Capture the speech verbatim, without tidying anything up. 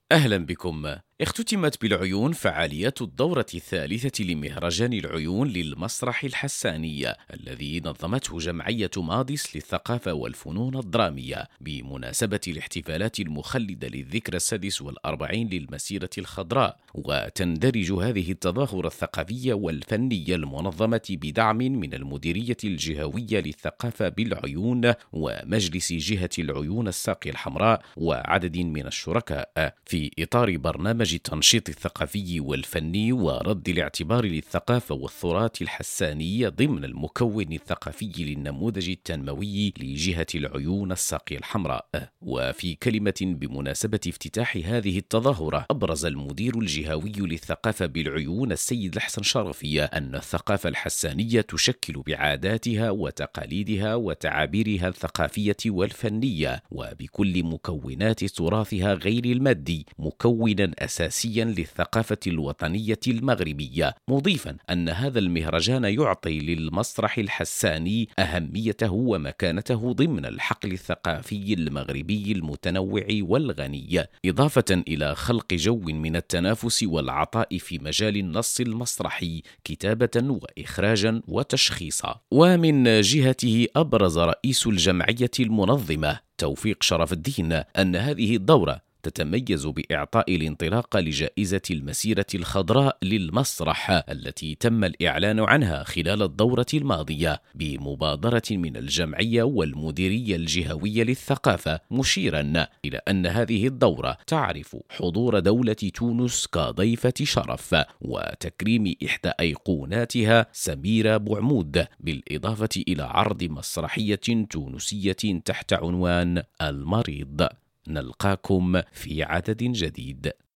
أهلا بكم. اختتمت بالعيون فعاليات الدورة الثالثة لمهرجان العيون للمسرح الحساني الذي نظمته جمعية ماديس للثقافة والفنون الدرامية بمناسبة الاحتفالات المخلدة للذكرى السادس والأربعين للمسيرة الخضراء. وتندرج هذه التظاهرة الثقافية والفنية المنظمة بدعم من المديرية الجهوية للثقافة بالعيون ومجلس جهة العيون الساقية الحمراء وعدد من الشركاء في إطار برنامج التنشيط الثقافي والفني ورد الاعتبار للثقافة والتراث الحساني ضمن المكون الثقافي للنموذج التنموي لجهة العيون الساقية الحمراء. وفي كلمة بمناسبة افتتاح هذه التظاهرة أبرز المدير الجهوي للثقافة بالعيون السيد الحسن شرفي أن الثقافة الحسانية تشكل بعاداتها وتقاليدها وتعابيرها الثقافية والفنية وبكل مكونات تراثها غير المادي مكونا أساسيا للثقافة الوطنية المغربية، مضيفا أن هذا المهرجان يعطي للمسرح الحساني أهميته ومكانته ضمن الحقل الثقافي المغربي المتنوع والغني، إضافة إلى خلق جو من التنافس والعطاء في مجال النص المسرحي كتابة وإخراجا وتشخيصا. ومن جهته أبرز رئيس الجمعية المنظمة توفيق شرف الدين أن هذه الدورة تتميز بإعطاء الانطلاق لجائزة المسيرة الخضراء للمسرح التي تم الإعلان عنها خلال الدورة الماضية بمبادرة من الجمعية والمديرية الجهوية للثقافة، مشيرا إلى أن هذه الدورة تعرف حضور دولة تونس كضيفة شرف وتكريم إحدى أيقوناتها سميرة بوعمود، بالإضافة إلى عرض مسرحية تونسية تحت عنوان المريض. نلقاكم في عدد جديد.